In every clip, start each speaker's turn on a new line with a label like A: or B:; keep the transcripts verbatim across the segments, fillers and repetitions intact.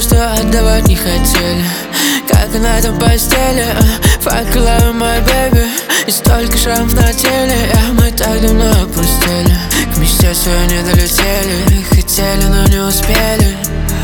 A: что отдавать не хотели, как и на этом постели. Fuck you, love my baby. И столько шрамов на теле, yeah, мы так давно опустили. К мечте своей не долетели, хотели, но не успели.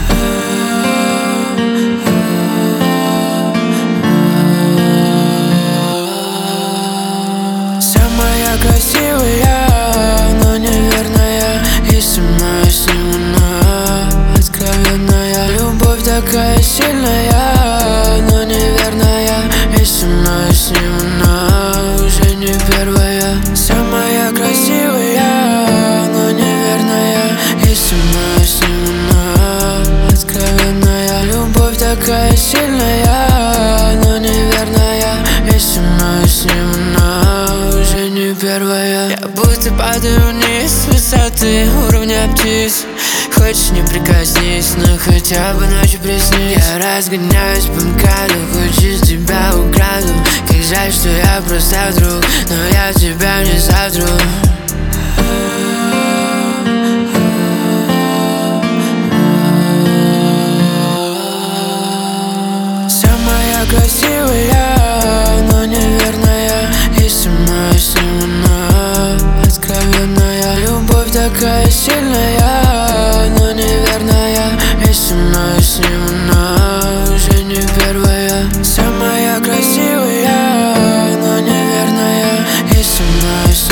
A: Самая красивая, но неверная, и со мной с ним она откровенная. Любовь такая сильная, но неверная, и со мной с ним она уже не первая. Самая красивая, но неверная, и со мной с ним она откровенная. Любовь такая сильная, но неверная, и со мной с ним она уже не первая. Я будто падаю вниз с высоты уровня птиц. Хочешь, не прикоснись, но хотя бы ночью приснись. Я разгоняюсь по МКАДу, хочешь, тебя украду. Как жаль, что я просто друг, но я тебя не сотру. Самая красивая, но неверная, и со мной с ним она откровенная. Любовь такая сильная, но неверная, и со мной с ним она уже не первая. Самая красивая, но неверная, и со мной с